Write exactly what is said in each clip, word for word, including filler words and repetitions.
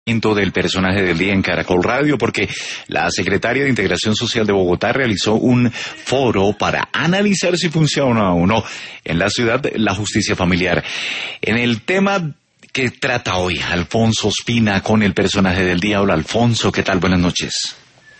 Del personaje del día en Caracol Radio, porque la Secretaría de Integración Social de Bogotá realizó un foro para analizar si funciona o no en la ciudad la justicia familiar. En el tema que trata hoy Alfonso Ospina con el personaje del día. Hola Alfonso, ¿qué tal? Buenas noches.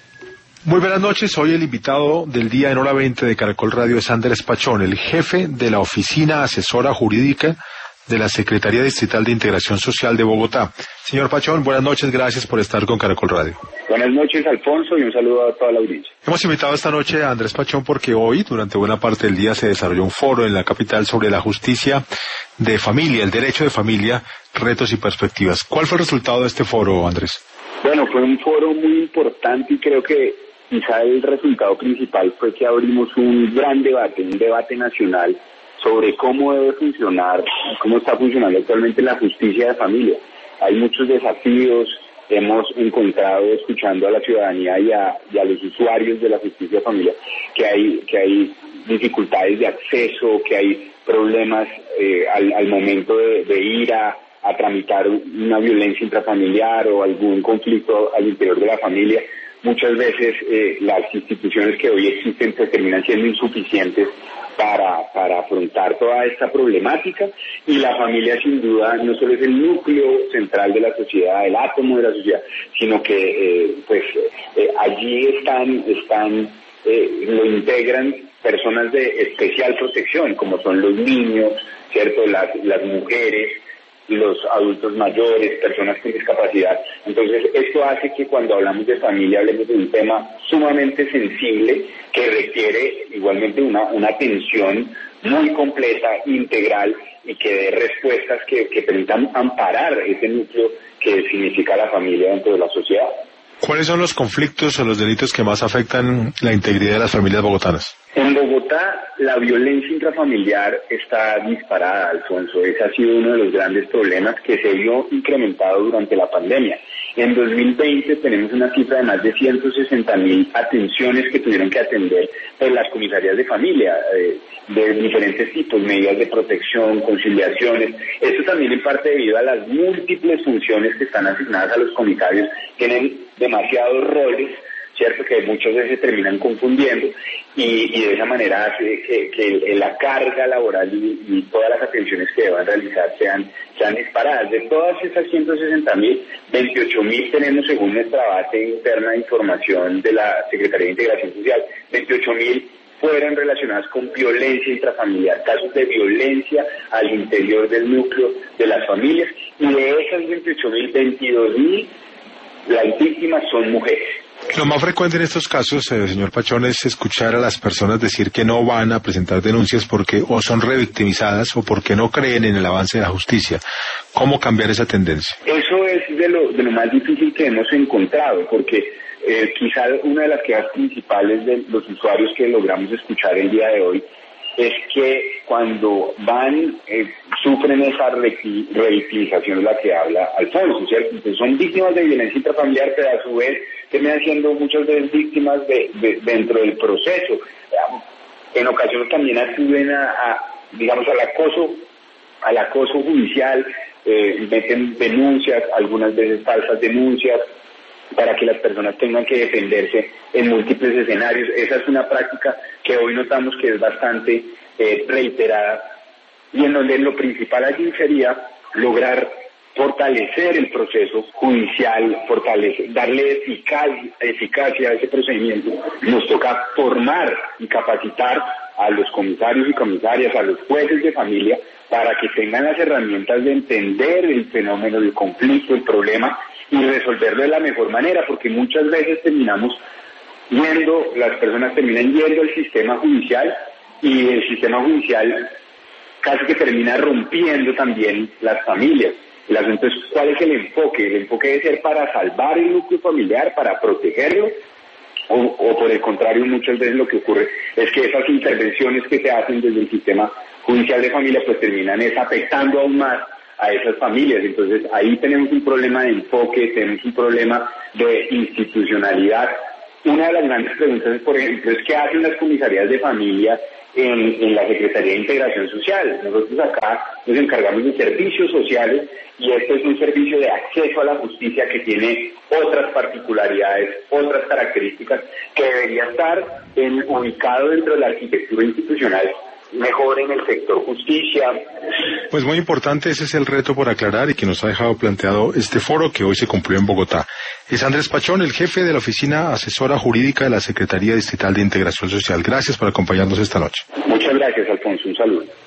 Muy buenas noches, hoy el invitado del día en hora veinte de Caracol Radio es Andrés Pachón, el jefe de la Oficina Asesora Jurídica de la Secretaría Distrital de Integración Social de Bogotá. Señor Pachón, buenas noches, gracias por estar con Caracol Radio. Buenas noches, Alfonso, y un saludo a toda la audiencia. Hemos invitado esta noche a Andrés Pachón porque hoy, durante buena parte del día, se desarrolló un foro en la capital sobre la justicia de familia, el derecho de familia, retos y perspectivas. ¿Cuál fue el resultado de este foro, Andrés? Bueno, fue un foro muy importante y creo que quizá el resultado principal fue que abrimos un gran debate, un debate nacional sobre cómo debe funcionar, cómo está funcionando actualmente la justicia de familia. Hay muchos desafíos, hemos encontrado, escuchando a la ciudadanía y a, y a los usuarios de la justicia de familia, que hay, que hay dificultades de acceso, que hay problemas eh, al, al momento de, de ir a, a tramitar una violencia intrafamiliar o algún conflicto al interior de la familia. Muchas veces eh, las instituciones que hoy existen pues, terminan siendo insuficientes para, para afrontar toda esta problemática, y la familia sin duda no solo es el núcleo central de la sociedad, el átomo de la sociedad, sino que eh, pues eh, allí están, están eh, lo integran personas de especial protección, como son los niños, ¿cierto? Las, las mujeres, los adultos mayores, personas con discapacidad. Entonces, esto hace que cuando hablamos de familia hablemos de un tema sumamente sensible que requiere igualmente una, una atención muy completa, integral, y que dé respuestas que, que permitan amparar ese núcleo que significa la familia dentro de la sociedad. ¿Cuáles son los conflictos o los delitos que más afectan la integridad de las familias bogotanas? En Bogotá, la violencia intrafamiliar está disparada, Alfonso. Ese ha sido uno de los grandes problemas que se vio incrementado durante la pandemia. En dos mil veinte tenemos una cifra de más de ciento sesenta mil atenciones que tuvieron que atender por las comisarías de familia, eh, de diferentes tipos, medidas de protección, conciliaciones. Esto también en parte debido a las múltiples funciones que están asignadas a los comisarios. Tienen demasiados roles, ¿cierto?, que muchas veces terminan confundiendo, y, y de esa manera hace que, que la carga laboral y, y todas las atenciones que deban realizar sean, sean disparadas. De todas esas ciento sesenta mil, veintiocho mil tenemos, según nuestra base interna de información de la Secretaría de Integración Social, veintiocho mil fueron relacionadas con violencia intrafamiliar, casos de violencia al interior del núcleo de las familias, y de esas veintiocho mil, veintidós mil, las víctimas son mujeres. Lo más frecuente en estos casos, eh, señor Pachón, es escuchar a las personas decir que no van a presentar denuncias porque o son revictimizadas o porque no creen en el avance de la justicia. ¿Cómo cambiar esa tendencia? Eso es de lo, de lo más difícil que hemos encontrado, porque eh, quizá una de las quejas principales de los usuarios que logramos escuchar el día de hoy es que cuando van, eh, sufren esa revictimización de la que habla Alfonso, ¿cierto? Entonces son víctimas de violencia intrafamiliar, pero a su vez terminan siendo muchas veces víctimas de, de, dentro del proceso. En ocasiones también acuden a, a digamos, al acoso, al acoso judicial, eh, meten denuncias, algunas veces falsas denuncias, para que las personas tengan que defenderse en múltiples escenarios. Esa es una práctica que hoy notamos que es bastante eh, reiterada, y en donde lo principal allí sería lograr fortalecer el proceso judicial, fortalecer, darle eficaz, eficacia a ese procedimiento. Nos toca formar y capacitar a los comisarios y comisarias, a los jueces de familia, para que tengan las herramientas de entender el fenómeno, el conflicto, el problema, y resolverlo de la mejor manera, porque muchas veces terminamos yendo, las personas terminan yendo al sistema judicial, y el sistema judicial casi que termina rompiendo también las familias. El asunto es cuál es el enfoque. El enfoque debe ser para salvar el núcleo familiar, para protegerlo, o, o por el contrario, muchas veces lo que ocurre es que esas intervenciones que se hacen desde el sistema judicial de familia pues terminan es afectando aún más a esas familias. Entonces ahí tenemos un problema de enfoque, tenemos un problema de institucionalidad. Una de las grandes preguntas, por ejemplo, es qué hacen las comisarías de familia en, en la Secretaría de Integración Social. Nosotros acá nos encargamos de servicios sociales y este es un servicio de acceso a la justicia que tiene otras particularidades, otras características que debería estar en, ubicado dentro de la arquitectura institucional, mejor en el sector justicia. Pues muy importante, ese es el reto por aclarar y que nos ha dejado planteado este foro que hoy se cumplió en Bogotá. Es Andrés Pachón, el jefe de la Oficina Asesora Jurídica de la Secretaría Distrital de Integración Social. Gracias por acompañarnos esta noche. Muchas gracias, Alfonso. Un saludo.